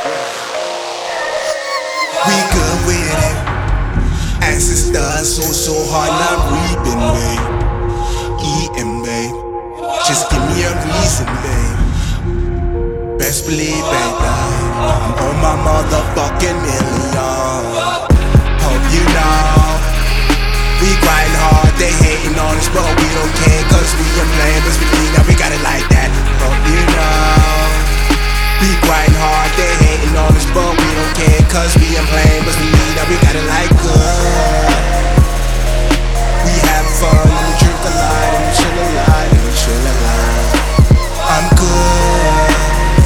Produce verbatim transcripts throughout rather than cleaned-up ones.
We good with it. Ancestors so so hard, not reaping, babe. Eating, babe. Just give me a reason, babe. Best believe, babe, I'm on my motherfucking million. Hope you know we grind hard, they hating on us, but we don't care, cause we ain't playing, but we need that, we got it like that. Hope you know we grind hard, they hating on us, but we don't care, cause we ain't playing, but we need that, we got it like good. We have fun, and we drink a lot, and we chill a lot, and we chill a lot. I'm good.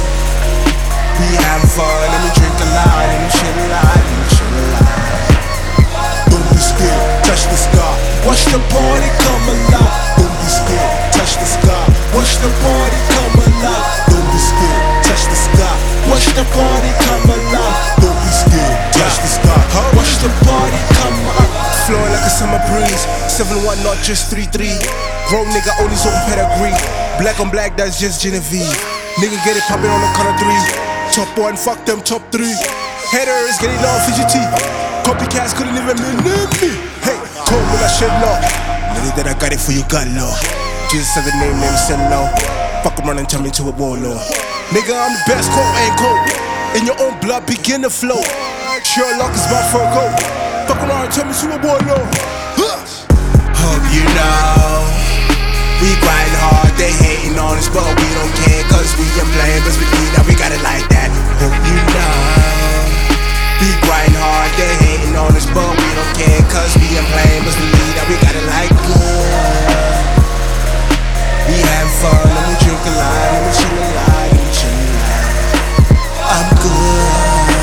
We have fun, and we drink a lot, and we chill a lot, and we chill a lot. Don't be scared, touch the sky, watch the party come alive. Don't be scared, touch the sky, watch the party come alive. Don't be scared, touch the sky, watch the party come alive. Don't be scared, touch the sky, watch the party come alive. Flowing like a summer breeze, seven one not just three three. Grown nigga only zone pedigree. Black on black, that's just Genevieve. Nigga get it poppin' on the count of three. Top one, fuck them top three. Haters getting all fidgety. Copycats couldn't even name me. Hey, told me I should know. Nigga that I got it for you, got low. Jesus said the name, name Senlo. Fuck around and turn me to a warlord. Nigga, I'm the best, quote ain't cold. In your own blood, begin to flow. Sherlock is my Virgo. Fuck around and turn me to a warlord. Huh. Hope you know we grind hard, they hating on us, but we don't care, cause we ain't playing, but we need that, we got it like that. Hope you know we grind hard, they hating on us, but we don't care, cause we ain't playing, but we need that, we got it like good. We have fun, and we drink a lot, and we chill a lot, and we chill a lot. I'm good.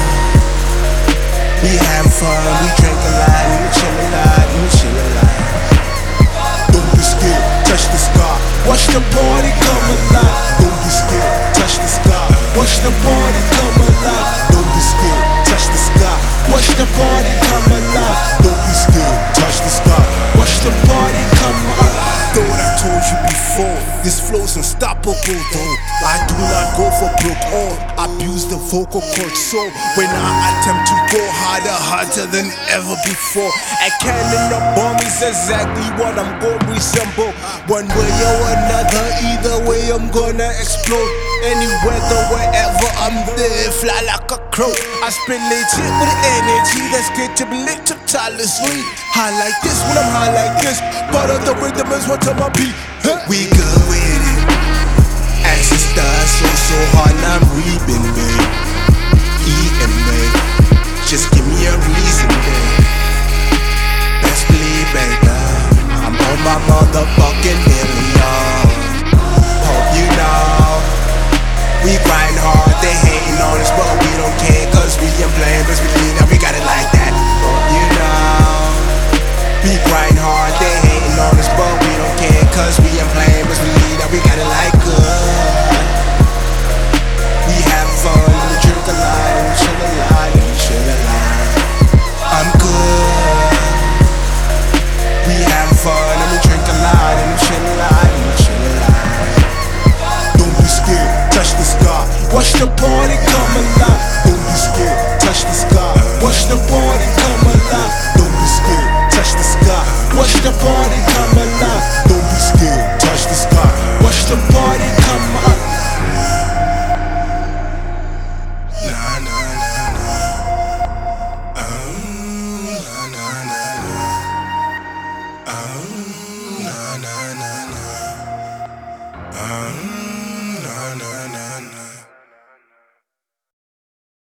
We have fun, we drink a lot, and we chill a lot, and we chill a lot. Don't be scared, touch the sky, watch the party come alive. Don't be scared, touch the sky, watch the party come alive. Don't be scared, touch the sky, watch the party come alive. Don't be scared, touch the sky, watch the party come alive. Thought I told you before, this flow's unstoppable though. I do not go for broke or abuse the vocal cords, so when I attempt to go harder, harder than ever before, a cannon or bomb is exactly what I'm gonna resemble. One way or another, either way I'm gonna explode. Any weather, wherever I'm there, fly like a crow. I spit legit with energy that's get to be lit up tirelessly. High like this when I'm high like this, part of the rhythm is what I'm beat. We good with it. Ancestors so so hard, I'm reaping, babe. Eating, babe. Just give me a reason, babe. Best believe, babe, I'm on my motherfucking million. Hope you know we grind hard, they hating on us, but we don't care, cause we ain't playing, but we need that, we got it like that. Hope you know we grind hard, they hating on us, but we don't care, cause we ain't playing, but we need that, we got it like good. We have fun, and we drink a lot, and we chill a lot, and we chill a lot. I'm good. We have fun, and we drink a lot, and we chill a lot, and we chill a lot. Don't be scared, touch the sky, watch the party come alive. Don't be scared, touch the sky, watch the party come alive. Don't be scared, touch the sky, watch the party come alive. Don't be scared, touch the sky, watch the party come alive. Nah, nah, nah, nah. Um, nah, nah, nah, nah. Um, nah, nah, nah, nah. Um, nah, nah.